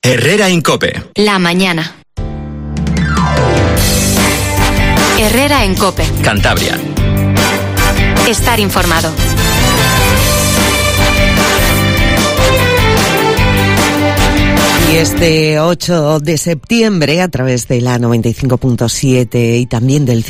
Herrera en COPE. La mañana. Herrera en COPE. Cantabria. Estar informado. Y este 8 de septiembre, a través de la 95.7 y también del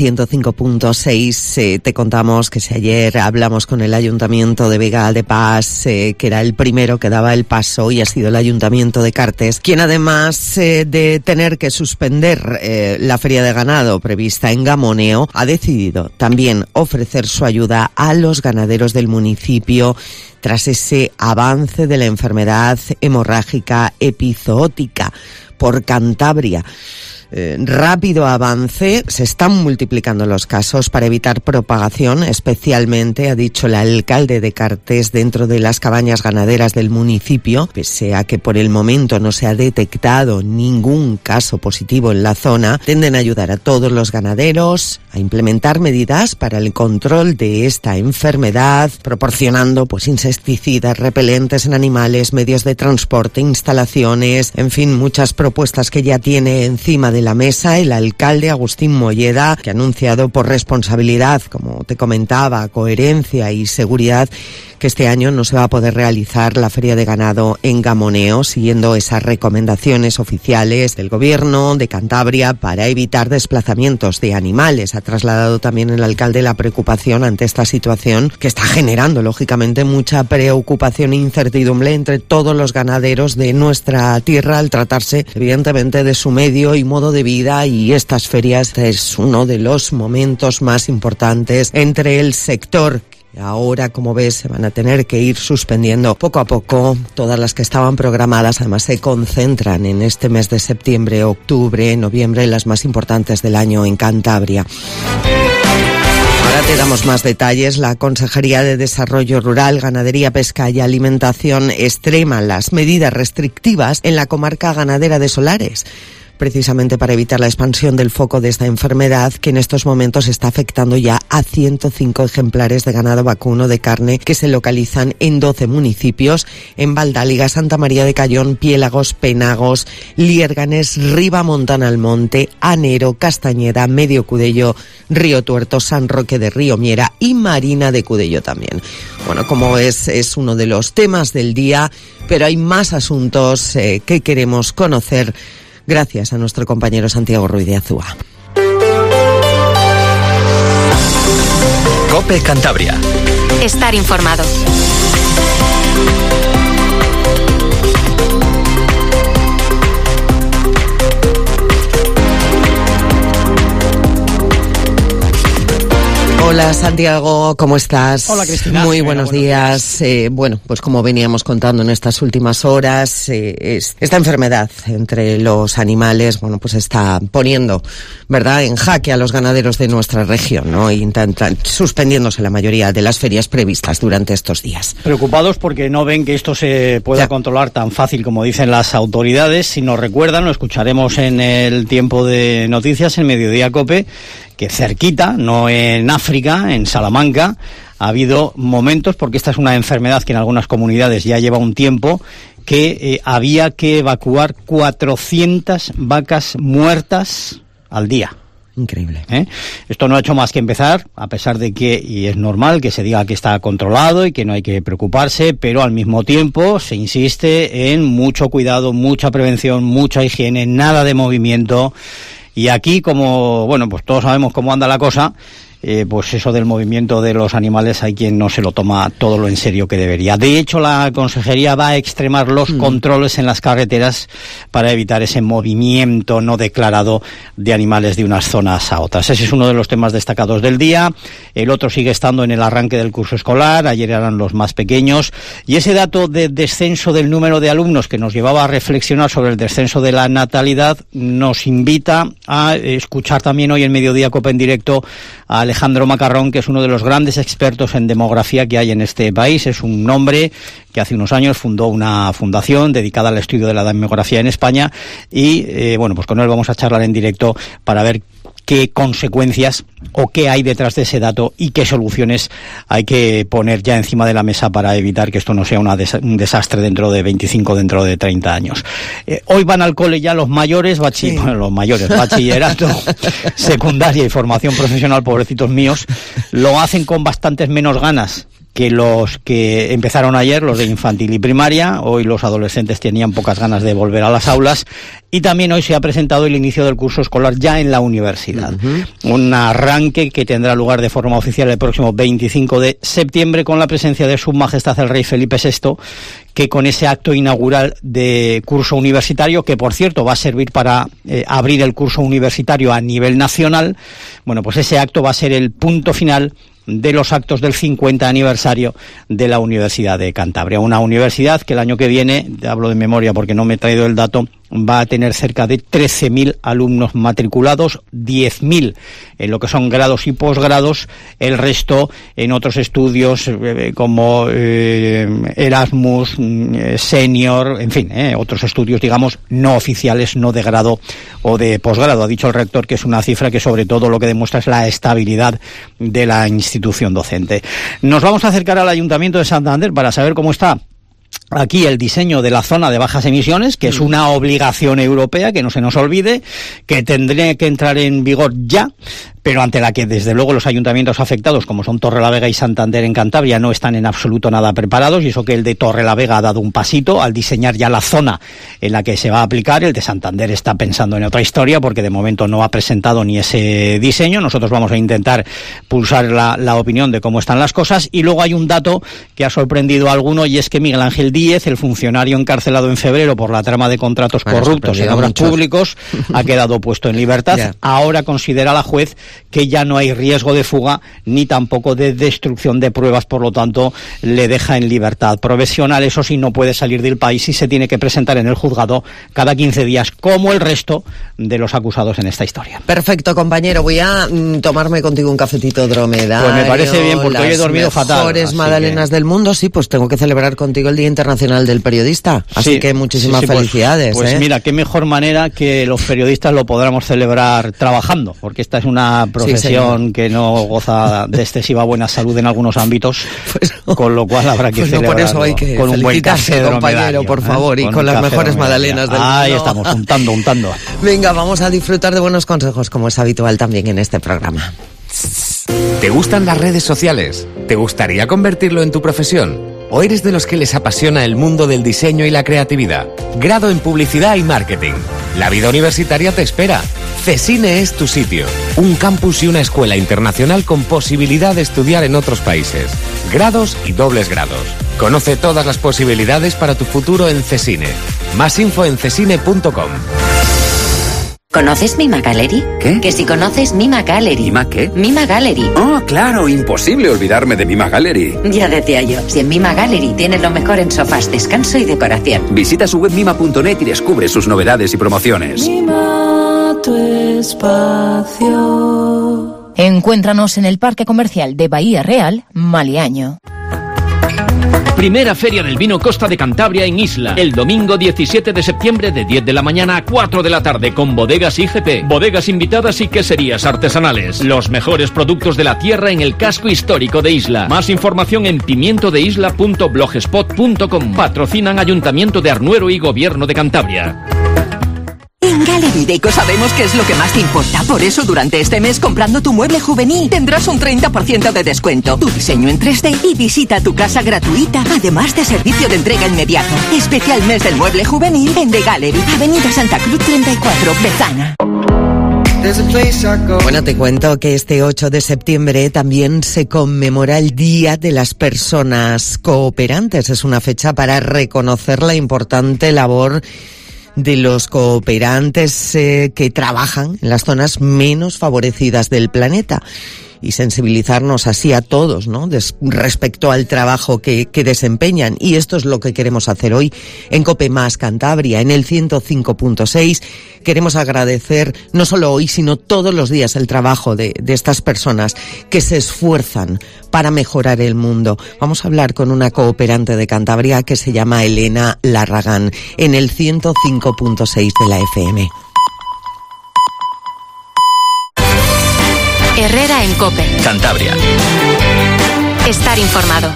105.6, te contamos que si ayer hablamos con el Ayuntamiento de Vega de Pas, que era el primero que daba el paso, y ha sido el Ayuntamiento de Cartes, quien además de tener que suspender la feria de ganado prevista en Gamoneo, ha decidido también ofrecer su ayuda a los ganaderos del municipio tras ese avance de la enfermedad hemorrágica epizootica por Cantabria. Rápido avance, se están multiplicando los casos para evitar propagación, especialmente, ha dicho el alcalde de Cartes, dentro de las cabañas ganaderas del municipio, pese a que por el momento no se ha detectado ningún caso positivo en la zona. Tienden a ayudar a todos los ganaderos a implementar medidas para el control de esta enfermedad, proporcionando insecticidas, repelentes en animales, medios de transporte, instalaciones, en fin, muchas propuestas que ya tiene encima de la mesa el alcalde Agustín Molleda, que ha anunciado por responsabilidad, como te comentaba, coherencia y seguridad, que este año no se va a poder realizar la feria de ganado en Gamoneo, siguiendo esas recomendaciones oficiales del gobierno de Cantabria para evitar desplazamientos de animales. Ha trasladado también el alcalde la preocupación ante esta situación que está generando, lógicamente, mucha preocupación e incertidumbre entre todos los ganaderos de nuestra tierra, al tratarse, evidentemente, de su medio y modo de vida, y estas ferias es uno de los momentos más importantes entre el sector. Ahora, como ves, se van a tener que ir suspendiendo poco a poco. Todas las que estaban programadas, además, se concentran en este mes de septiembre, octubre, noviembre, las más importantes del año en Cantabria. Ahora te damos más detalles. La Consejería de Desarrollo Rural, Ganadería, Pesca y Alimentación extrema las medidas restrictivas en la comarca ganadera de Solares, precisamente para evitar la expansión del foco de esta enfermedad, que en estos momentos está afectando ya a 105 ejemplares de ganado vacuno de carne que se localizan en 12 municipios, en Valdáliga, Santa María de Cayón, Piélagos, Penagos, Liérganes, Ribamontana Almonte, Anero, Castañeda, Medio Cudello, Río Tuerto, San Roque de Río Miera y Marina de Cudello también. Bueno, como es uno de los temas del día, pero hay más asuntos que queremos conocer gracias a nuestro compañero Santiago Ruiz de Azúa. COPE Cantabria. Estar informado. Hola Santiago, ¿cómo estás? Hola Cristina. Muy buenos días. Pues como veníamos contando en estas últimas horas, esta enfermedad entre los animales, pues está poniendo, ¿verdad?, en jaque a los ganaderos de nuestra región, ¿no? Suspendiéndose la mayoría de las ferias previstas durante estos días. Preocupados porque no ven que esto se pueda controlar tan fácil como dicen las autoridades. Si nos recuerdan, lo escucharemos en el tiempo de noticias, en Mediodía COPE, que cerquita, no en África, en Salamanca, ha habido momentos, porque esta es una enfermedad que en algunas comunidades ya lleva un tiempo, que había que evacuar 400 vacas muertas al día. Increíble. Esto no ha hecho más que empezar, a pesar de que, y es normal que se diga que está controlado y que no hay que preocuparse, pero al mismo tiempo se insiste en mucho cuidado, mucha prevención, mucha higiene, nada de movimiento. Y aquí, como, pues todos sabemos cómo anda la cosa, pues eso del movimiento de los animales hay quien no se lo toma todo lo en serio que debería. De hecho, la Consejería va a extremar los controles en las carreteras para evitar ese movimiento no declarado de animales de unas zonas a otras. Ese es uno de los temas destacados del día. El otro sigue estando en el arranque del curso escolar. Ayer eran los más pequeños. Y ese dato de descenso del número de alumnos que nos llevaba a reflexionar sobre el descenso de la natalidad nos invita a escuchar también hoy en Mediodía COPE en directo a Alejandro Macarrón, que es uno de los grandes expertos en demografía que hay en este país. Es un hombre que hace unos años fundó una fundación dedicada al estudio de la demografía en España y, pues con él vamos a charlar en directo para ver qué consecuencias o qué hay detrás de ese dato y qué soluciones hay que poner ya encima de la mesa para evitar que esto no sea un desastre dentro de 25, dentro de 30 años. Hoy van al cole ya los mayores, bachillerato, secundaria y formación profesional, pobrecitos míos, lo hacen con bastantes menos ganas que los que empezaron ayer, los de infantil y primaria. Hoy los adolescentes tenían pocas ganas de volver a las aulas, y también hoy se ha presentado el inicio del curso escolar ya en la universidad. Un arranque que tendrá lugar de forma oficial el próximo 25 de septiembre con la presencia de Su Majestad el Rey Felipe VI, que con ese acto inaugural de curso universitario, que por cierto va a servir para abrir el curso universitario a nivel nacional, bueno, pues ese acto va a ser el punto final de los actos del 50 aniversario de la Universidad de Cantabria. Una universidad que el año que viene, hablo de memoria porque no me he traído el dato, va a tener cerca de 13.000 alumnos matriculados, 10.000 en lo que son grados y posgrados, el resto en otros estudios como Erasmus, Senior, en fin, otros estudios, digamos, no oficiales, no de grado o de posgrado. Ha dicho el rector que es una cifra que sobre todo lo que demuestra es la estabilidad de la institución docente. Nos vamos a acercar al Ayuntamiento de Santander para saber cómo está aquí el diseño de la zona de bajas emisiones, que es una obligación europea, que no se nos olvide, que tendría que entrar en vigor ya, pero ante la que desde luego los ayuntamientos afectados, como son Torrelavega y Santander en Cantabria, no están en absoluto nada preparados, y eso que el de Torrelavega ha dado un pasito al diseñar ya la zona en la que se va a aplicar. El de Santander está pensando en otra historia, porque de momento no ha presentado ni ese diseño. Nosotros vamos a intentar pulsar la opinión de cómo están las cosas. Y luego hay un dato que ha sorprendido a alguno, y es que Miguel Ángel Díez, el funcionario encarcelado en febrero por la trama de contratos corruptos en obras públicos, ha quedado puesto en libertad. Yeah. Ahora considera la juez que ya no hay riesgo de fuga ni tampoco de destrucción de pruebas, por lo tanto le deja en libertad provisional. Eso sí, no puede salir del país y se tiene que presentar en el juzgado cada 15 días, como el resto de los acusados en esta historia. Perfecto, compañero. Voy a tomarme contigo un cafetito dromedario. Pues me parece bien, porque hoy he dormido fatal. Las mejores magdalenas del mundo, sí, pues tengo que celebrar contigo el Día Internacional del Periodista. Así que muchísimas felicidades. Pues mira, qué mejor manera que los periodistas lo podamos celebrar trabajando, porque esta es una profesión que no goza de excesiva buena salud en algunos ámbitos, pues no, con lo cual habrá que celebrarlo. Por eso hay que con un buen café, compañero, por favor, y con las mejores magdalenas del mundo. Ahí estamos, untando. Venga, vamos a disfrutar de buenos consejos, como es habitual también en este programa. ¿Te gustan las redes sociales? ¿Te gustaría convertirlo en tu profesión? ¿O eres de los que les apasiona el mundo del diseño y la creatividad? Grado en Publicidad y Marketing. La vida universitaria te espera. CESINE es tu sitio. Un campus y una escuela internacional con posibilidad de estudiar en otros países. Grados y dobles grados. Conoce todas las posibilidades para tu futuro en CESINE. Más info en cesine.com. ¿Conoces Mima Gallery? ¿Qué? Que si conoces Mima Gallery. ¿Mima qué? Mima Gallery. Oh, claro, imposible olvidarme de Mima Gallery. Ya decía yo, si en Mima Gallery tienes lo mejor en sofás, descanso y decoración. Visita su web mima.net y descubre sus novedades y promociones. Mima tu espacio. Encuéntranos en el Parque Comercial de Bahía Real, Maliaño. Primera Feria del Vino Costa de Cantabria en Isla, el domingo 17 de septiembre de 10 de la mañana a 4 de la tarde con bodegas IGP, bodegas invitadas y queserías artesanales. Los mejores productos de la tierra en el casco histórico de Isla. Más información en pimientodeisla.blogspot.com. Patrocinan Ayuntamiento de Arnuero y Gobierno de Cantabria. En Gallery Deco sabemos qué es lo que más te importa. Por eso, durante este mes, comprando tu mueble juvenil, tendrás un 30% de descuento, tu diseño en 3D y visita tu casa gratuita, además de servicio de entrega inmediato. Especial mes del mueble juvenil en The Gallery, Avenida Santa Cruz 34, Bezana. Bueno, te cuento que este 8 de septiembre también se conmemora el Día de las Personas Cooperantes. Es una fecha para reconocer la importante labor de los cooperantes que trabajan en las zonas menos favorecidas del planeta, y sensibilizarnos así a todos, ¿no?, respecto al trabajo que desempeñan. Y esto es lo que queremos hacer hoy en COPE Más Cantabria, en el 105.6. Queremos agradecer no solo hoy, sino todos los días el trabajo de estas personas que se esfuerzan para mejorar el mundo. Vamos a hablar con una cooperante de Cantabria que se llama Elena Larragán, en el 105.6 de la FM. Herrera en COPE. Cantabria. Estar informado.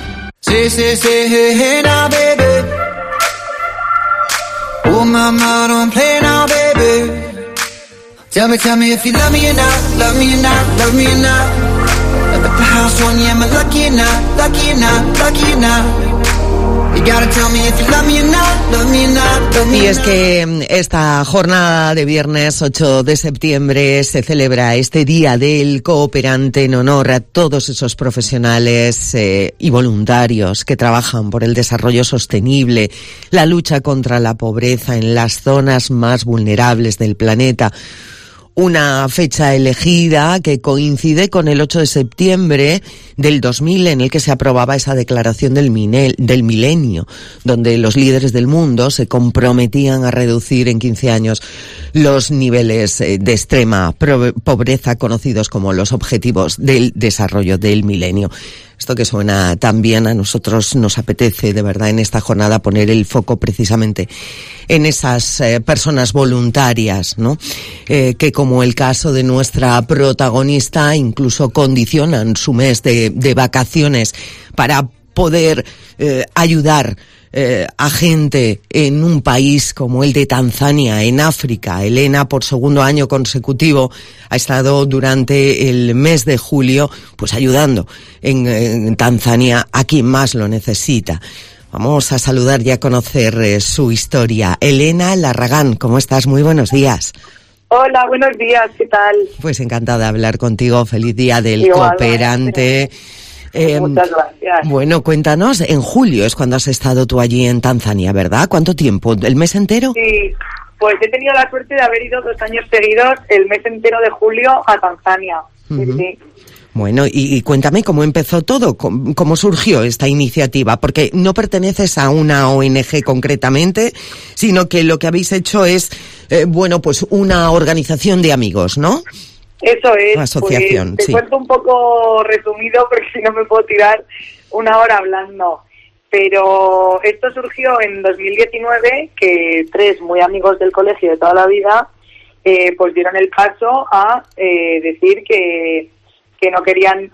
Oh mama, don't play now, baby. Tell me if you love me or not, love me or not, love me or not. At the house one, yeah, am I lucky or not, lucky or not, lucky or not. Y es que esta jornada de viernes 8 de septiembre se celebra este Día del Cooperante en honor a todos esos profesionales y voluntarios que trabajan por el desarrollo sostenible, la lucha contra la pobreza en las zonas más vulnerables del planeta. Una fecha elegida que coincide con el 8 de septiembre del 2000, en el que se aprobaba esa declaración del milenio, donde los líderes del mundo se comprometían a reducir en 15 años los niveles de extrema pobreza, conocidos como los Objetivos del Desarrollo del Milenio. Esto que suena tan bien, a nosotros nos apetece de verdad en esta jornada poner el foco precisamente en esas personas voluntarias, ¿no? Que como el caso de nuestra protagonista incluso condicionan su mes de vacaciones para poder ayudar a gente en un país como el de Tanzania, en África. Elena, por segundo año consecutivo, ha estado durante el mes de julio pues ayudando en Tanzania a quien más lo necesita. Vamos a saludar y a conocer su historia. Elena Larragán, ¿cómo estás? Muy buenos días. Hola, buenos días, ¿qué tal? Pues encantada de hablar contigo. Feliz Día del Cooperante. Muchas gracias. Bueno, cuéntanos, en julio es cuando has estado tú allí en Tanzania, ¿verdad? ¿Cuánto tiempo? ¿El mes entero? Sí, pues he tenido la suerte de haber ido 2 años seguidos, el mes entero de julio, a Tanzania. Uh-huh. Sí. Bueno, y cuéntame cómo empezó todo, cómo surgió esta iniciativa, porque no perteneces a una ONG concretamente, sino que lo que habéis hecho es, pues una organización de amigos, ¿no? Eso es. Una asociación, pues, te sí. cuento un poco resumido porque si no me puedo tirar una hora hablando. Pero esto surgió en 2019, que 3 muy amigos del colegio de toda la vida pues dieron el paso a decir que no querían,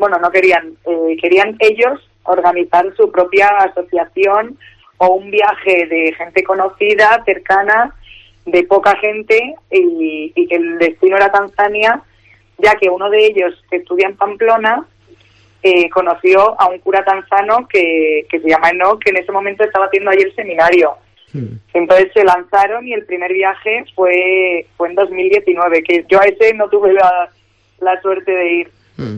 querían ellos organizar su propia asociación o un viaje de gente conocida, cercana, de poca gente, y que el destino era Tanzania, ya que uno de ellos, que estudia en Pamplona, conoció a un cura tanzano que se llama Enoch, que en ese momento estaba haciendo allí el seminario. Entonces se lanzaron y el primer viaje fue en 2019, que yo a ese no tuve la suerte de ir,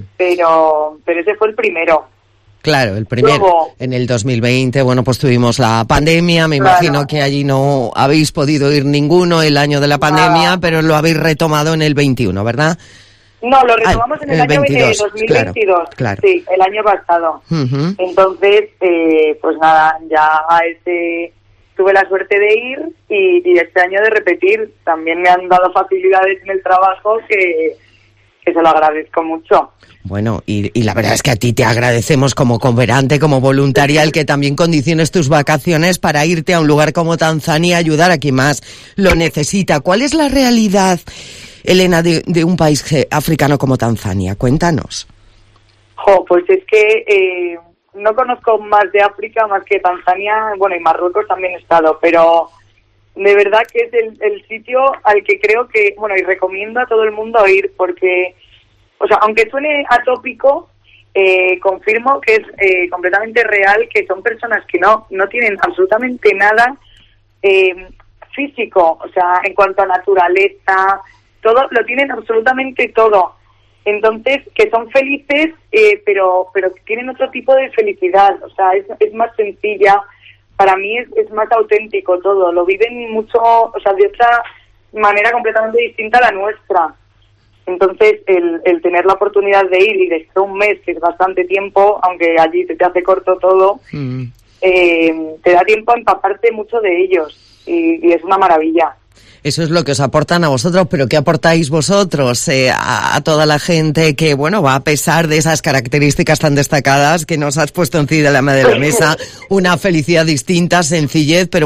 pero ese fue el primero. Claro, el primero. Luego, en el 2020, pues tuvimos la pandemia, me imagino que allí no habéis podido ir ninguno el año de la pandemia, pero lo habéis retomado en el 21, ¿verdad? No, lo retomamos en el año 2022, claro. Sí, el año pasado. Uh-huh. Entonces, pues nada, ya a ese tuve la suerte de ir y este año de repetir. También me han dado facilidades en el trabajo que se lo agradezco mucho. Bueno, y la verdad es que a ti te agradecemos como cooperante, como voluntaria, el que también condiciones tus vacaciones para irte a un lugar como Tanzania a ayudar a quien más lo necesita. ¿Cuál es la realidad, Elena, de un país africano como Tanzania? Cuéntanos. Pues es que no conozco más de África más que Tanzania, y Marruecos también he estado, pero de verdad que es el sitio al que creo que, y recomiendo a todo el mundo ir, porque, aunque suene atópico, confirmo que es completamente real, que son personas que no tienen absolutamente nada físico, en cuanto a naturaleza, todo, lo tienen absolutamente todo. Entonces, que son felices, pero tienen otro tipo de felicidad, es más sencilla. Para mí es más auténtico todo, lo viven mucho, de otra manera completamente distinta a la nuestra. Entonces, el tener la oportunidad de ir y de estar un mes, que es bastante tiempo, aunque allí te hace corto todo, te da tiempo a empaparte mucho de ellos y es una maravilla. Eso es lo que os aportan a vosotros, pero ¿qué aportáis vosotros a toda la gente que, va a pesar de esas características tan destacadas que nos has puesto encima de la mesa? Una felicidad distinta, sencillez, pero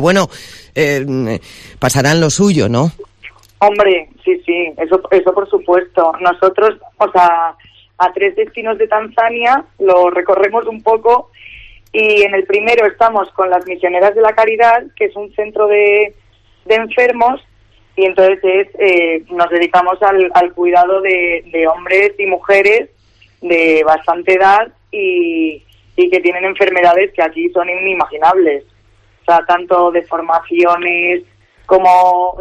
pasarán lo suyo, ¿no? Hombre, sí, eso por supuesto. Nosotros, a 3 destinos de Tanzania, lo recorremos un poco, y en el primero estamos con las Misioneras de la Caridad, que es un centro de enfermos, y entonces nos dedicamos al cuidado de hombres y mujeres de bastante edad y que tienen enfermedades que aquí son inimaginables. O sea, tanto deformaciones como,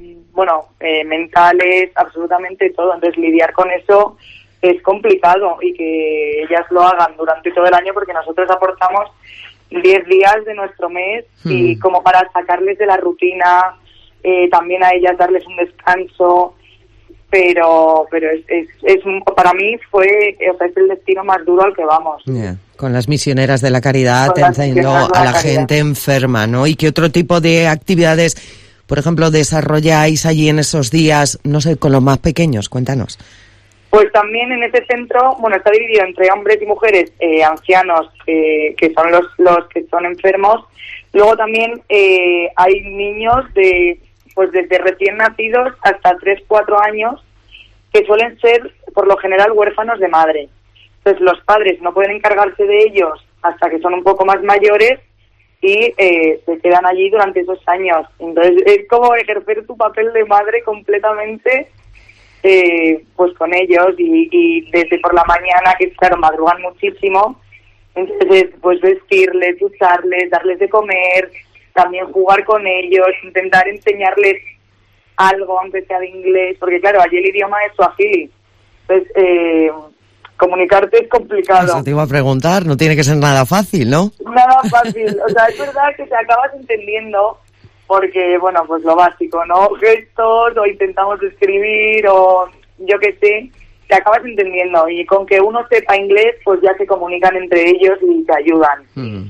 mentales, absolutamente todo. Entonces, lidiar con eso es complicado, y que ellas lo hagan durante todo el año, porque nosotros aportamos 10 días de nuestro mes y como para sacarles de la rutina, también a ellas darles un descanso, pero es para mí es el destino más duro al que vamos. Yeah. Con las Misioneras de la Caridad, atendiendo a la gente enferma, ¿no? ¿Y qué otro tipo de actividades, por ejemplo, desarrolláis allí en esos días, no sé, con los más pequeños? Cuéntanos. Pues también en ese centro, está dividido entre hombres y mujeres ancianos, que son los que son enfermos. Luego también hay niños desde recién nacidos hasta 3-4 años, que suelen ser, por lo general, huérfanos de madre. Entonces los padres no pueden encargarse de ellos hasta que son un poco más mayores y se quedan allí durante esos años. Entonces es como ejercer tu papel de madre completamente, pues con ellos, y desde por la mañana, que claro, madrugan muchísimo, entonces pues vestirles, ducharles, darles de comer, también jugar con ellos, intentar enseñarles algo, aunque sea de inglés, porque claro, allí el idioma es suajili. Entonces, comunicarte es complicado. Eso te iba a preguntar, no tiene que ser nada fácil, ¿no? Nada fácil, o sea, es verdad que te acabas entendiendo, porque, pues lo básico, ¿no? Gestos, o intentamos escribir, o yo qué sé, te acabas entendiendo, y con que uno sepa inglés, pues ya se comunican entre ellos y te ayudan.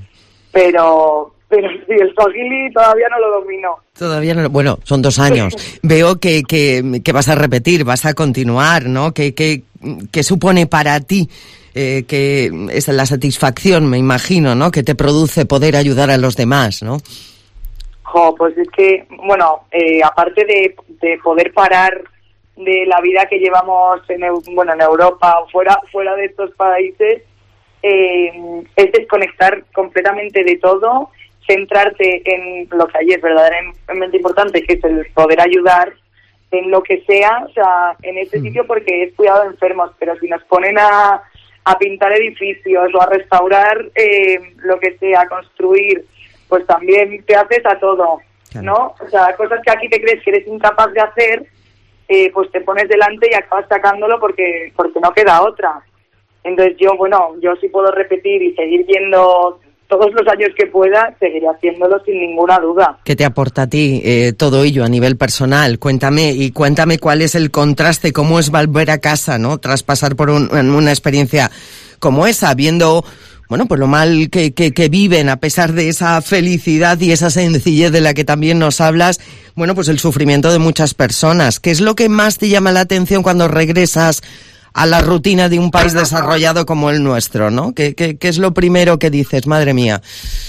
Pero sí, el swahili todavía no lo domino. Todavía no, son 2 años. Veo que vas a repetir, vas a continuar, ¿no? ¿Qué supone para ti? Que es la satisfacción, me imagino, ¿no? Que te produce poder ayudar a los demás, ¿no? Pues es que, aparte de poder parar de la vida que llevamos en Europa o fuera de estos países, es desconectar completamente de todo, centrarte en lo que allí es verdaderamente importante, que es el poder ayudar en lo que sea, o sea, en este sitio, porque es cuidado de enfermos, pero si nos ponen a pintar edificios o a restaurar lo que sea, a construir, pues también te haces a todo, ¿no? O sea, cosas que aquí te crees que eres incapaz de hacer, pues te pones delante y acabas sacándolo porque no queda otra. Entonces yo sí puedo repetir y seguir yendo todos los años que pueda, seguiré haciéndolo sin ninguna duda. ¿Qué te aporta a ti todo ello a nivel personal? Cuéntame cuál es el contraste, cómo es volver a casa, ¿no? Tras pasar por una experiencia como esa, viendo, pues lo mal que viven, a pesar de esa felicidad y esa sencillez de la que también nos hablas, pues el sufrimiento de muchas personas. ¿Qué es lo que más te llama la atención cuando regresas a la rutina de un país desarrollado como el nuestro, ¿no? ¿Qué es lo primero que dices? Madre mía,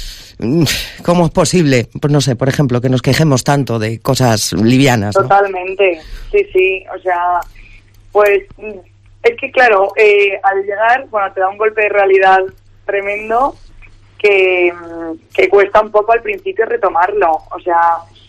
¿cómo es posible? Pues no sé, por ejemplo, que nos quejemos tanto de cosas livianas, ¿no? Totalmente, sí, o sea, pues es que claro, al llegar, te da un golpe de realidad tremendo que cuesta un poco al principio retomarlo, o sea,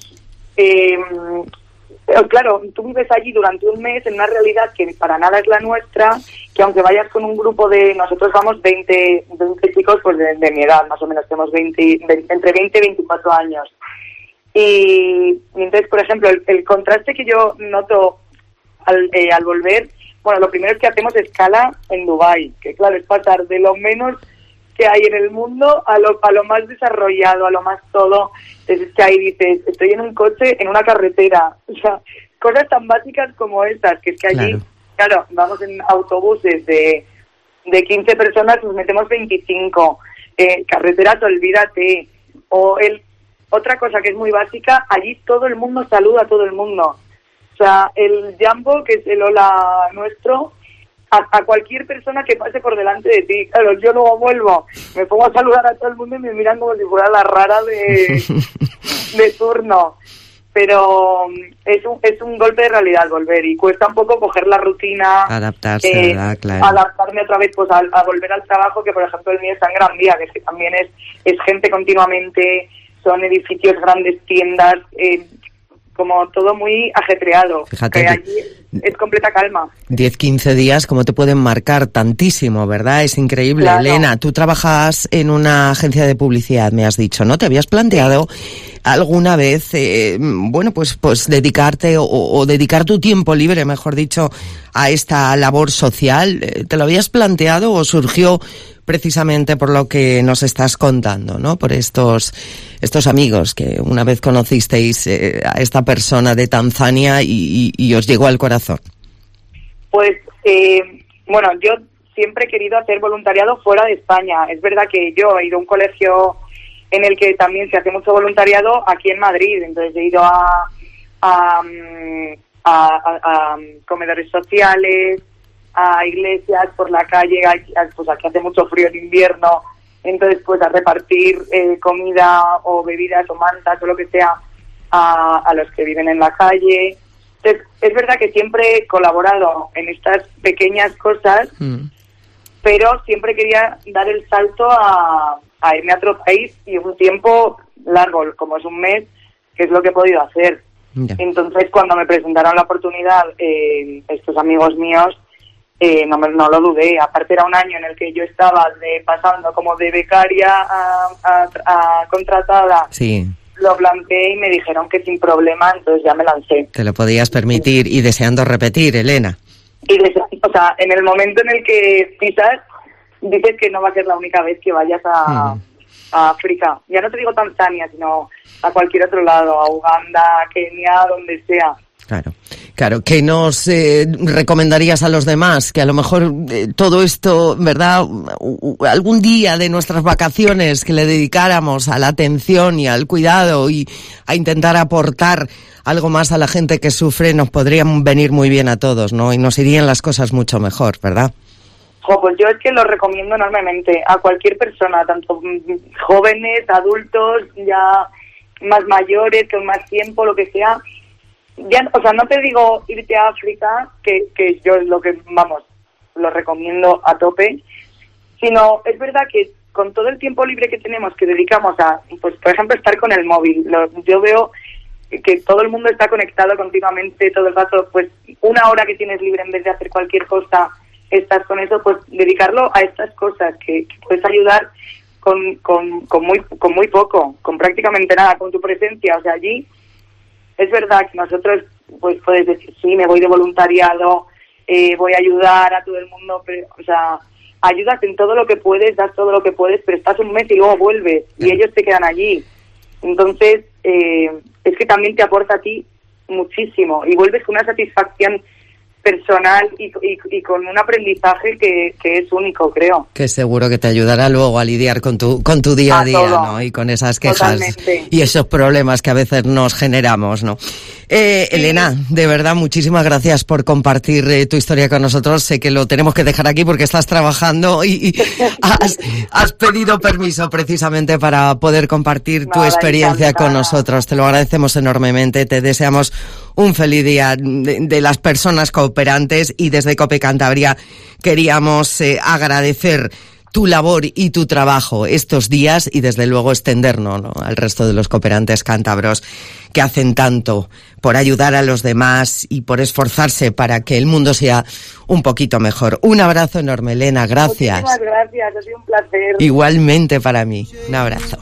claro, tú vives allí durante un mes en una realidad que para nada es la nuestra, que aunque vayas con un grupo nosotros vamos 20 chicos pues de mi edad, más o menos, tenemos entre 20 y 24 años. Y entonces, por ejemplo, el contraste que yo noto al volver, lo primero es que hacemos escala en Dubái, que claro, es pasar de lo menos que hay en el mundo a lo más desarrollado, a lo más todo. Entonces es que ahí dices, estoy en un coche, en una carretera, o sea, cosas tan básicas como estas, que es que allí, claro, vamos en autobuses de 15 personas, nos metemos 25, carreteras, olvídate, otra cosa que es muy básica, allí todo el mundo saluda a todo el mundo, o sea, el jambo, que es el hola nuestro, a cualquier persona que pase por delante de ti. Claro, yo luego vuelvo, me pongo a saludar a todo el mundo y me miran como si fuera la rara de turno. pero es un golpe de realidad volver, y cuesta un poco coger la rutina, adaptarse, ¿verdad? Claro. Adaptarme otra vez pues a volver al trabajo, que por ejemplo el mío está en Gran Vía, que también es gente continuamente, son edificios, grandes tiendas, como todo muy ajetreado. Fíjate que allí es completa calma. 10-15 días, como te pueden marcar tantísimo, ¿verdad? Es increíble. Claro. Elena, tú trabajas en una agencia de publicidad, me has dicho, ¿no? ¿Te habías planteado alguna vez, pues dedicarte o dedicar tu tiempo libre, mejor dicho, a esta labor social? ¿Te lo habías planteado o surgió precisamente por lo que nos estás contando, ¿no? Por estos amigos que una vez conocisteis a esta persona de Tanzania y os llegó al corazón? Pues, yo siempre he querido hacer voluntariado fuera de España. Es verdad que yo he ido a un colegio en el que también se hace mucho voluntariado aquí en Madrid, entonces he ido a comedores sociales, a iglesias por la calle, pues aquí hace mucho frío en invierno, entonces pues a repartir comida o bebidas o mantas o lo que sea a los que viven en la calle. Entonces es verdad que siempre he colaborado en estas pequeñas cosas, pero siempre quería dar el salto a irme a otro país, y un tiempo largo, como es un mes, que es lo que he podido hacer. Yeah. Entonces cuando me presentaron la oportunidad estos amigos míos, no lo dudé. Aparte era un año en el que yo estaba pasando como de becaria a contratada. Sí. Lo planteé y me dijeron que sin problema, entonces ya me lancé. Te lo podías permitir y deseando repetir, Elena. En el momento en el que pisas, dices que no va a ser la única vez que vayas a África. Ya no te digo Tanzania, sino a cualquier otro lado, a Uganda, a Kenia, donde sea. Claro. ¿Qué nos recomendarías a los demás? Que a lo mejor todo esto, ¿verdad? Algún día de nuestras vacaciones que le dedicáramos a la atención y al cuidado y a intentar aportar algo más a la gente que sufre, nos podrían venir muy bien a todos, ¿no? Y nos irían las cosas mucho mejor, ¿verdad? Pues yo es que lo recomiendo enormemente a cualquier persona, tanto jóvenes, adultos, ya más mayores, con más tiempo, lo que sea. Ya, no te digo irte a África, que yo es lo que, lo recomiendo a tope, sino es verdad que con todo el tiempo libre que tenemos, que dedicamos a, pues por ejemplo, estar con el móvil, yo veo que todo el mundo está conectado continuamente todo el rato, pues una hora que tienes libre en vez de hacer cualquier cosa, estás con eso, pues dedicarlo a estas cosas que puedes ayudar con muy poco, con prácticamente nada, con tu presencia. O sea, allí es verdad que nosotros, pues puedes decir, sí, me voy de voluntariado, voy a ayudar a todo el mundo, pero, o sea, ayudas en todo lo que puedes, das todo lo que puedes, pero estás un mes y luego vuelves y ellos te quedan allí. Entonces, es que también te aporta a ti muchísimo y vuelves con una satisfacción personal y con un aprendizaje que es único, creo. Que seguro que te ayudará luego a lidiar con tu día a día, todo, ¿no? Y con esas quejas. Totalmente. Y esos problemas que a veces nos generamos, ¿no? Elena, de verdad, muchísimas gracias por compartir tu historia con nosotros. Sé que lo tenemos que dejar aquí porque estás trabajando y has pedido permiso precisamente para poder compartir tu experiencia con nosotros. Te lo agradecemos enormemente. Te deseamos un feliz día de las personas cooperantes y desde COPE Cantabria queríamos agradecer tu labor y tu trabajo estos días y desde luego extendernos, ¿no?, al resto de los cooperantes cántabros que hacen tanto por ayudar a los demás y por esforzarse para que el mundo sea un poquito mejor. Un abrazo enorme, Elena, gracias. Muchísimas gracias, ha sido un placer. Igualmente para mí, un abrazo.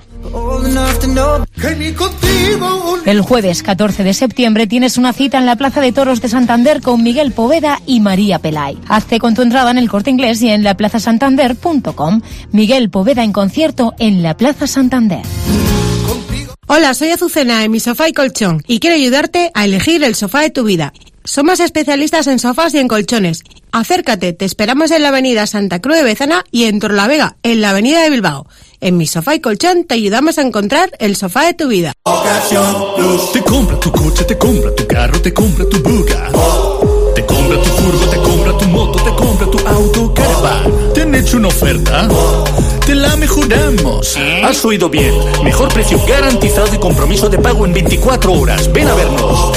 El jueves 14 de septiembre tienes una cita en la Plaza de Toros de Santander con Miguel Poveda y María Pelay. Hazte con tu entrada en el Corte Inglés y en laplazasantander.com. Miguel Poveda en concierto en la Plaza Santander. Hola, soy Azucena de Mi Sofá y Colchón y quiero ayudarte a elegir el sofá de tu vida. Somos especialistas en sofás y en colchones. Acércate, te esperamos en la avenida Santa Cruz de Bezana y en Torlavega, en la avenida de Bilbao. En Mi Sofá y Colchón te ayudamos a encontrar el sofá de tu vida. Ocasión Plus. Te compra tu coche, te compra tu carro, te compra tu buga. Te compra tu furgo, te compra tu moto, te compra tu auto caravan. Tiene hecho una oferta? ¡Te la mejoramos! Has oído bien. Mejor precio garantizado y compromiso de pago en 24 horas. Ven a vernos.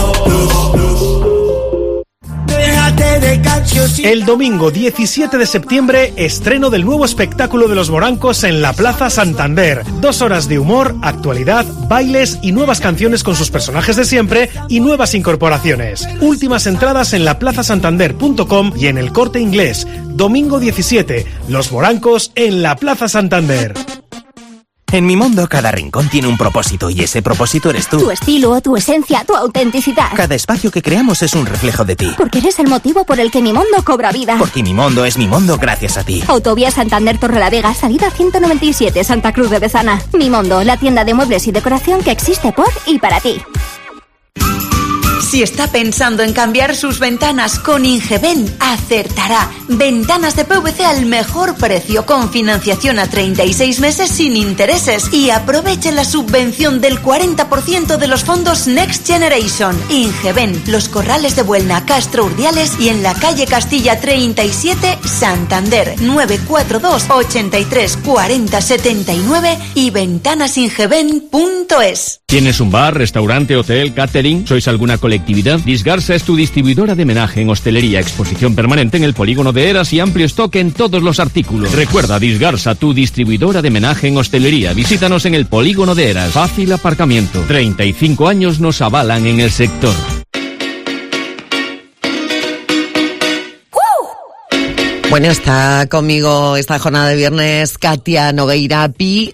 El domingo 17 de septiembre, estreno del nuevo espectáculo de Los Morancos en la Plaza Santander. 2 horas de humor, actualidad, bailes y nuevas canciones con sus personajes de siempre y nuevas incorporaciones. Últimas entradas en laplazasantander.com y en El Corte Inglés. Domingo 17, Los Morancos en la Plaza Santander. En Mi Mundo, cada rincón tiene un propósito y ese propósito eres tú. Tu estilo, tu esencia, tu autenticidad. Cada espacio que creamos es un reflejo de ti. Porque eres el motivo por el que Mi Mundo cobra vida. Porque Mi Mundo es Mi Mundo gracias a ti. Autovía Santander Torrelavega, salida 197, Santa Cruz de Bezana. Mi Mundo, la tienda de muebles y decoración que existe por y para ti. Si está pensando en cambiar sus ventanas con Ingeben, acertará. Ventanas de PVC al mejor precio, con financiación a 36 meses sin intereses. Y aproveche la subvención del 40% de los fondos Next Generation. Ingeben, Los Corrales de Buelna, Castro Urdiales y en la calle Castilla 37, Santander. 942 83 40 79 y ventanasingeben.es. ¿Tienes un bar, restaurante, hotel, catering? ¿Sois alguna colectividad? Disgarsa es tu distribuidora de menaje en hostelería, exposición permanente en el polígono de Eras y amplio stock en todos los artículos. Recuerda, Disgarsa, tu distribuidora de menaje en hostelería. Visítanos en el polígono de Eras. Fácil aparcamiento. 35 años nos avalan en el sector. Bueno, está conmigo esta jornada de viernes Katia Nogueira Pi.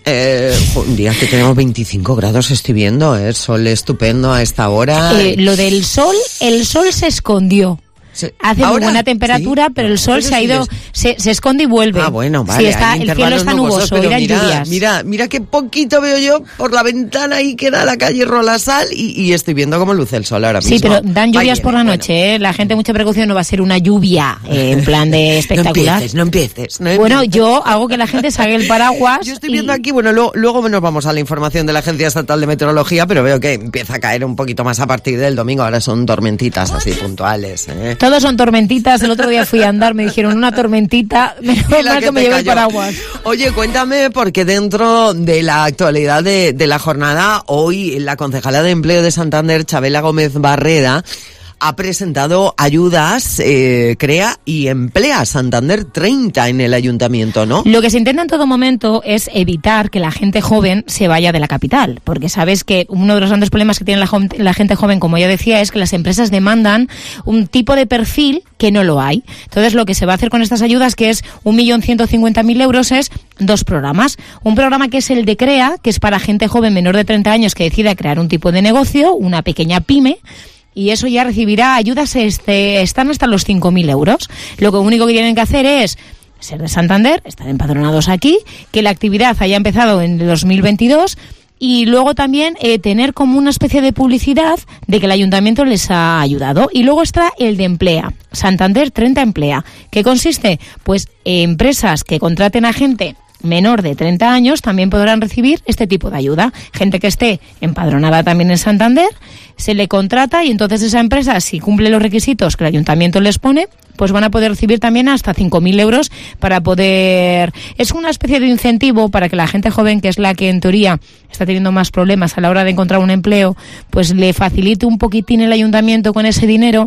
Un día que tenemos 25 grados, estoy viendo, sol estupendo a esta hora. Lo del sol, el sol se escondió. Sí. Hace muy buena temperatura, sí, pero el sol se ha ido, se esconde y vuelve. Ah, bueno, vale. Sí, está, el cielo está nuboso, irán lluvias. Mira qué poquito veo yo por la ventana ahí que da la calle Rolasal y estoy viendo cómo luce el sol ahora mismo. Sí, pero dan lluvias por la noche, La gente, mucha precaución, no va a ser una lluvia en plan de espectacular. No empieces. Bueno, yo hago que la gente saque el paraguas. Yo estoy viendo aquí, bueno, luego nos vamos a la información de la Agencia Estatal de Meteorología, pero veo que empieza a caer un poquito más a partir del domingo. Ahora son tormentitas así puntuales. Todos son tormentitas. El otro día fui a andar, me dijeron una tormentita, menos mal que me llevo el paraguas. Oye, cuéntame, porque dentro de la actualidad de la jornada, hoy la concejala de Empleo de Santander, Chabela Gómez Barreda, ha presentado ayudas, Crea y Emplea Santander 30 en el ayuntamiento, ¿no? Lo que se intenta en todo momento es evitar que la gente joven se vaya de la capital, porque sabes que uno de los grandes problemas que tiene la gente joven, como ya decía, es que las empresas demandan un tipo de perfil que no lo hay. Entonces, lo que se va a hacer con estas ayudas, que es 1.150.000 euros, es 2 programas. Un programa que es el de Crea, que es para gente joven menor de 30 años que decida crear un tipo de negocio, una pequeña pyme, y eso ya recibirá ayudas, están hasta los 5.000 euros. Lo único que tienen que hacer es ser de Santander, estar empadronados aquí, que la actividad haya empezado en el 2022 y luego también tener como una especie de publicidad de que el ayuntamiento les ha ayudado. Y luego está el de Emplea, Santander 30 Emplea. ¿Qué consiste? Pues empresas que contraten a gente menor de 30 años también podrán recibir este tipo de ayuda. Gente que esté empadronada también en Santander, se le contrata y entonces esa empresa, si cumple los requisitos que el ayuntamiento les pone, pues van a poder recibir también hasta 5.000 euros para poder... Es una especie de incentivo para que la gente joven, que es la que en teoría está teniendo más problemas a la hora de encontrar un empleo, pues le facilite un poquitín el ayuntamiento con ese dinero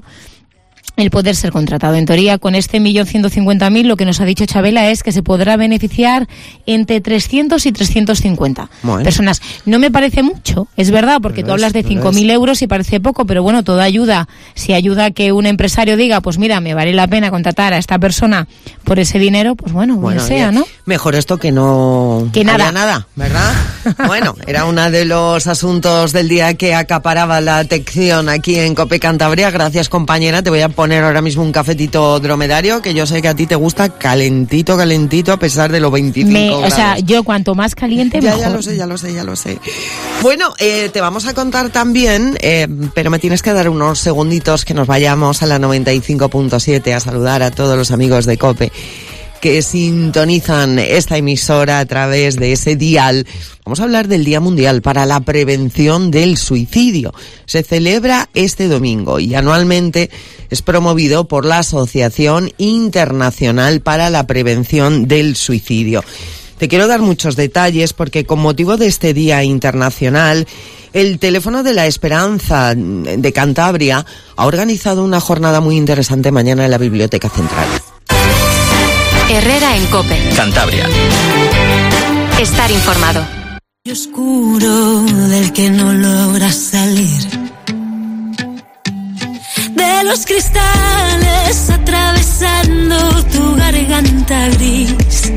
el poder ser contratado. En teoría, con este 1.150.000, lo que nos ha dicho Chabela es que se podrá beneficiar entre 300 y 350 personas. No me parece mucho, es verdad, porque tú hablas de 5.000 euros y parece poco, pero bueno, toda ayuda, si ayuda a que un empresario diga, pues mira, me vale la pena contratar a esta persona por ese dinero, pues bueno sea, ¿no? Mejor esto que no que nada, ¿verdad? Bueno, era uno de los asuntos del día que acaparaba la atención aquí en COPE Cantabria. Gracias, compañera. Te voy a poner ahora mismo un cafetito dromedario, que yo sé que a ti te gusta calentito, a pesar de los 25 grados. O sea, yo cuanto más caliente, mejor. Ya lo sé. Bueno, te vamos a contar también, pero me tienes que dar unos segunditos que nos vayamos a la 95.7 a saludar a todos los amigos de COPE. que sintonizan esta emisora a través de ese dial. Vamos a hablar del Día Mundial para la Prevención del Suicidio. Se celebra este domingo y anualmente es promovido por la Asociación Internacional para la Prevención del Suicidio. Te quiero dar muchos detalles porque con motivo de este Día Internacional, el Teléfono de la Esperanza de Cantabria ha organizado una jornada muy interesante mañana en la Biblioteca Central. Herrera en COPE. Cantabria. Estar informado. Oscuro del que no logras salir. De los cristales atravesando tu garganta gris.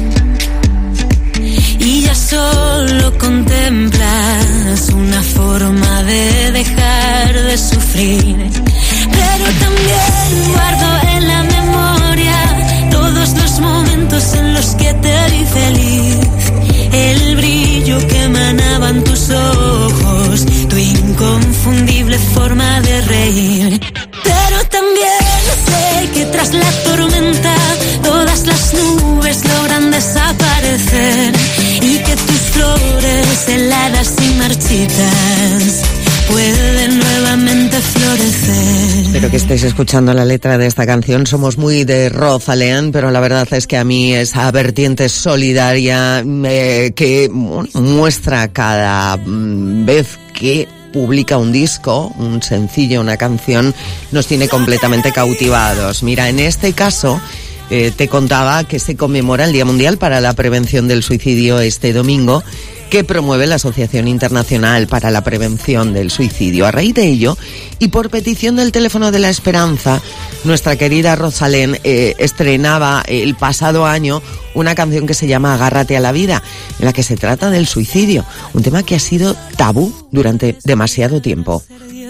Y ya solo contemplas una forma de dejar de sufrir. Pero también guardo en la memoria todos los momentos en los que te vi feliz. El brillo que emanaban tus ojos, tu inconfundible forma de reír. Pero también sé que tras la tormenta todas las nubes logran desaparecer y que tus flores heladas y marchitas pueden nuevamente florecer. Espero que estéis escuchando la letra de esta canción. Somos muy de Rosalén, pero la verdad es que a mí esa vertiente solidaria que muestra cada vez que publica un disco, un sencillo, una canción, nos tiene completamente cautivados. Mira, en este caso te contaba que se conmemora el Día Mundial para la Prevención del Suicidio este domingo, que promueve la Asociación Internacional para la Prevención del Suicidio. A raíz de ello, y por petición del Teléfono de la Esperanza, nuestra querida Rosalén estrenaba el pasado año una canción que se llama Agárrate a la vida, en la que se trata del suicidio, un tema que ha sido tabú durante demasiado tiempo.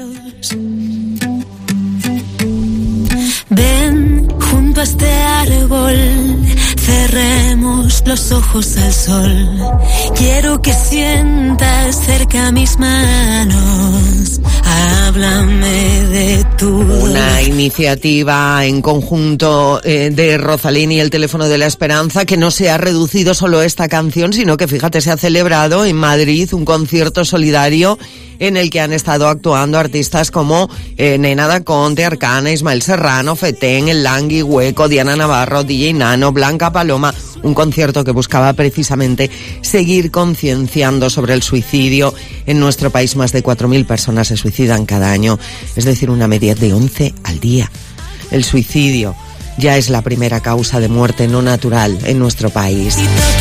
Ven junto a este árbol, cerremos los ojos al sol. Quiero que sientas cerca mis manos. Háblame de tu... Una iniciativa en conjunto de Rosalén y el Teléfono de la Esperanza, que no se ha reducido solo a esta canción, sino que, fíjate, se ha celebrado en Madrid un concierto solidario en el que han estado actuando artistas como Nena Da Conte, Arcana, Ismael Serrano, Fetén, El Langui, Hueco, Diana Navarro, DJ Nano, Blanca Paloma. Un concierto que buscaba precisamente seguir concienciando sobre el suicidio. En nuestro país más de 4.000 personas se suicidan cada año, es decir, una media de 11 al día. El suicidio ya es la primera causa de muerte no natural en nuestro país.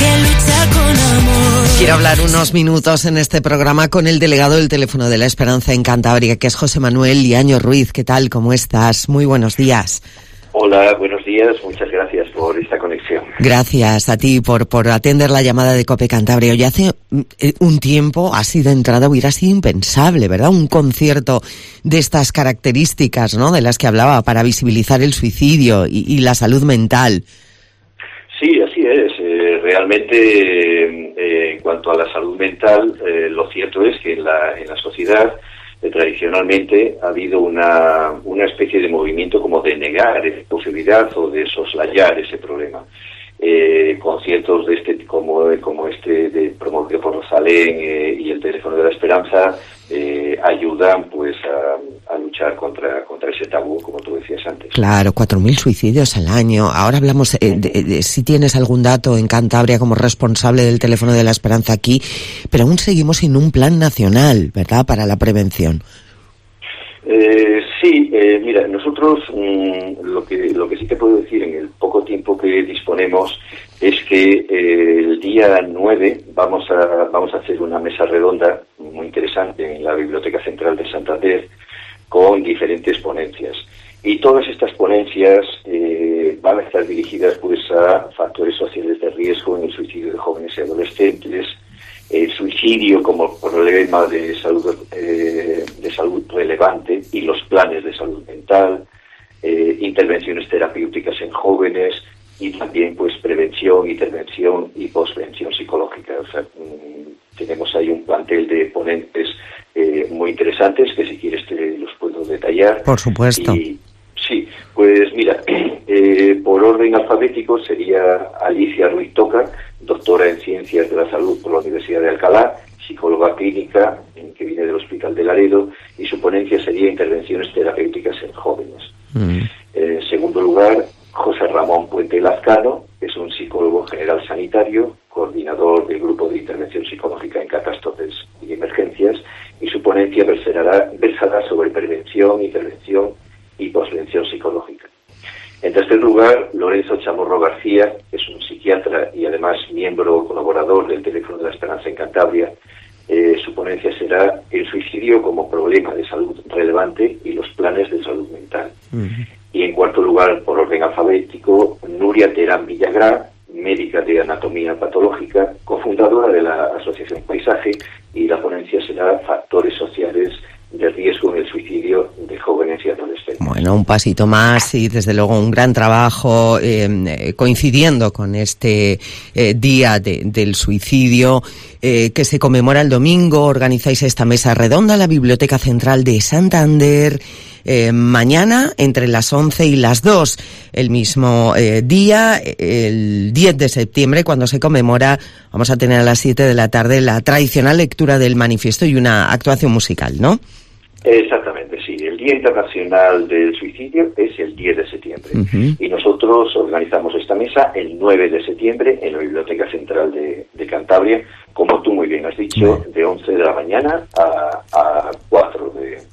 Quiero hablar unos minutos en este programa con el delegado del Teléfono de la Esperanza en Cantabria, que es José Manuel Liaño Ruiz. ¿Qué tal? ¿Cómo estás? Muy buenos días. Hola, buenos días. Muchas gracias por esta conexión. Gracias a ti por atender la llamada de COPE Cantabria. Hoy hace un tiempo, así de entrada, hubiera sido impensable, ¿verdad? Un concierto de estas características, ¿no?, de las que hablaba, para visibilizar el suicidio y la salud mental. Sí, así es. Realmente, en cuanto a la salud mental, lo cierto es que en la sociedad tradicionalmente ha habido una especie de movimiento como de negar esa posibilidad o de soslayar ese problema. Conciertos de como este promovido por Rosalén y el Teléfono de la Esperanza ayudan pues a luchar contra ese tabú, como tú decías antes. Claro, 4.000 suicidios al año. Ahora hablamos de si tienes algún dato en Cantabria como responsable del Teléfono de la Esperanza aquí, pero aún seguimos sin un plan nacional, ¿verdad?, para la prevención. Sí, mira, nosotros lo que sí te puedo decir en el poco tiempo que disponemos es que el día 9 vamos a hacer una mesa redonda muy interesante en la Biblioteca Central de Santander con diferentes ponencias. Y todas estas ponencias van a estar dirigidas pues a factores sociales de riesgo en el suicidio de jóvenes y adolescentes, el suicidio como problema de salud relevante y los planes de salud mental, intervenciones terapéuticas en jóvenes y también pues prevención, intervención y posprevención psicológica. O sea, tenemos ahí un plantel de ponentes muy interesantes que si quieres te los puedo detallar. Por supuesto. Y, sí, pues mira, Por orden alfabético sería Alicia Ruiz Toca, doctora en Ciencias de la Salud por la Universidad de Alcalá, psicóloga clínica que viene del Hospital de Laredo, y su ponencia sería Intervenciones terapéuticas en jóvenes. En segundo lugar, José Ramón Puente Lazcano, que es un psicólogo general sanitario, coordinador del Grupo de Intervención Psicológica en Catástrofes y Emergencias, y su ponencia versará sobre prevención, intervención y posvención psicológica. En tercer lugar, Lorenzo Chamorro García, que es un psiquiatra y además miembro colaborador del Teléfono de la Esperanza en Cantabria. Su ponencia será el suicidio como problema de salud relevante y los planes de salud mental. Y en cuarto lugar, por orden alfabético, Nuria Terán Villagrá, médica de anatomía patológica, cofundadora de la Asociación Paisaje, y la ponencia será Factores sociales de riesgo en el suicidio de jóvenes y adolescentes. Bueno, un pasito más y desde luego un gran trabajo coincidiendo con este día del suicidio que se conmemora el domingo. Organizáis esta mesa redonda en la Biblioteca Central de Santander mañana entre las 11 y las 2. El mismo día, el 10 de septiembre, cuando se conmemora, vamos a tener a las 7 de la tarde la tradicional lectura del manifiesto y una actuación musical, ¿no? Exactamente, sí. El Día Internacional del Suicidio es el 10 de septiembre. Y nosotros organizamos esta mesa el 9 de septiembre en la Biblioteca Central de Cantabria, como tú muy bien has dicho, de 11 de la mañana a 4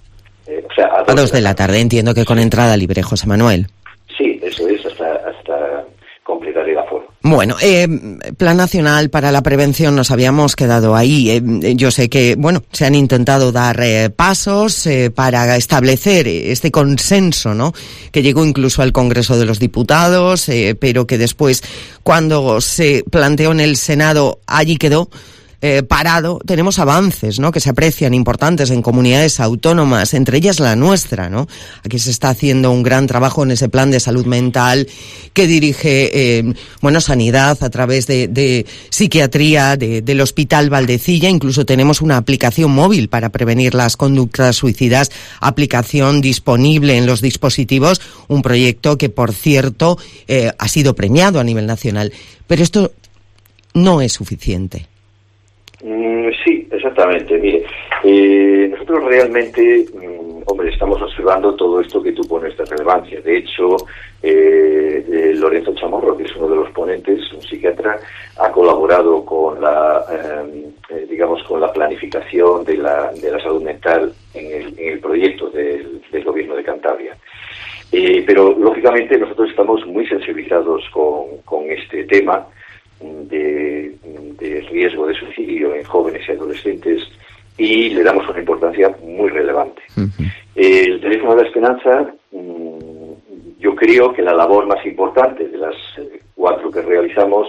a 2 de la tarde. Entiendo que con entrada libre, José Manuel. Sí, eso es, hasta completar el aforo. Bueno, Plan Nacional para la Prevención, nos habíamos quedado ahí. Yo sé que, se han intentado dar pasos para establecer este consenso, ¿no? Que llegó incluso al Congreso de los Diputados, pero que después, cuando se planteó en el Senado, allí quedó parado. Tenemos avances, ¿no?, que se aprecian importantes en comunidades autónomas, entre ellas la nuestra, ¿no? Aquí se está haciendo un gran trabajo en ese plan de salud mental que dirige, Sanidad a través de psiquiatría del Hospital Valdecilla. Incluso tenemos una aplicación móvil para prevenir las conductas suicidas, aplicación disponible en los dispositivos, un proyecto que, por cierto, ha sido premiado a nivel nacional. Pero esto no es suficiente. Sí, exactamente. Mire, nosotros realmente, estamos observando todo esto que tú pones de relevancia. De hecho, Lorenzo Chamorro, que es uno de los ponentes, un psiquiatra, ha colaborado con con la planificación de la salud mental en el proyecto del Gobierno de Cantabria. Pero, lógicamente, nosotros estamos muy sensibilizados con este tema de riesgo de suicidio en jóvenes y adolescentes, y le damos una importancia muy relevante. El Teléfono de la Esperanza, yo creo que la labor más importante de las 4 que realizamos,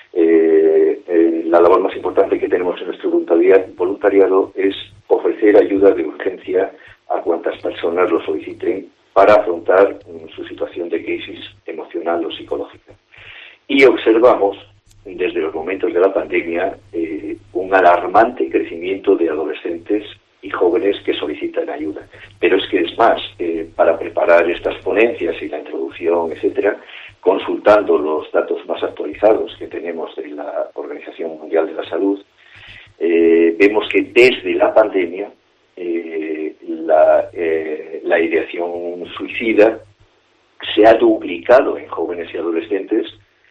la labor más importante que tenemos en nuestro voluntariado es ofrecer ayuda de urgencia a cuantas personas lo soliciten para afrontar su situación de crisis emocional o psicológica. Y observamos desde los momentos de la pandemia un alarmante crecimiento de adolescentes y jóvenes que solicitan ayuda. Pero es que es más, para preparar estas ponencias y la introducción, etcétera, consultando los datos más actualizados que tenemos de la Organización Mundial de la Salud, vemos que desde la pandemia la ideación suicida se ha duplicado en jóvenes y adolescentes.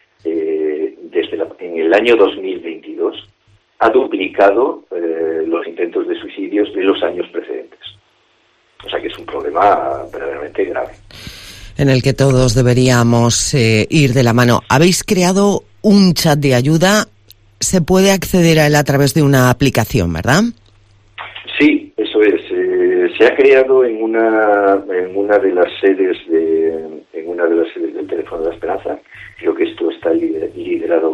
En el año 2022 ha duplicado los intentos de suicidios de los años precedentes. O sea que es un problema verdaderamente grave, en el que todos deberíamos ir de la mano. Habéis creado un chat de ayuda. Se puede acceder a él a través de una aplicación, ¿verdad? Sí, eso es. Se ha creado en una de las sedes del Teléfono de la Esperanza. Creo que esto está liderado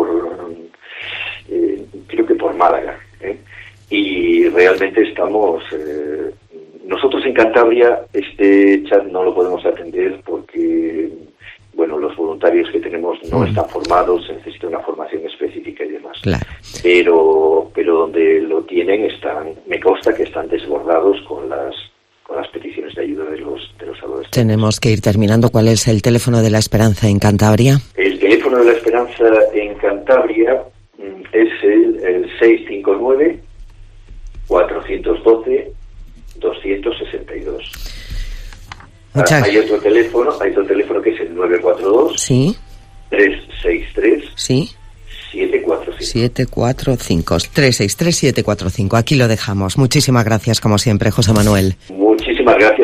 creo que por Málaga, y realmente estamos. Nosotros en Cantabria este chat no lo podemos atender porque, los voluntarios que tenemos no están formados, se necesita una formación específica y demás. Claro. Pero donde lo tienen me consta que están desbordados con las las peticiones de ayuda de los adolescentes. Tenemos que ir terminando. ¿Cuál es el teléfono de la Esperanza en Cantabria? El teléfono de la Esperanza en Cantabria es el 659 412 262. Hay otro teléfono que es el 942 sí 363 sí 745. 363-745. Aquí lo dejamos. Muchísimas gracias, como siempre, José Manuel. Muchísimas gracias.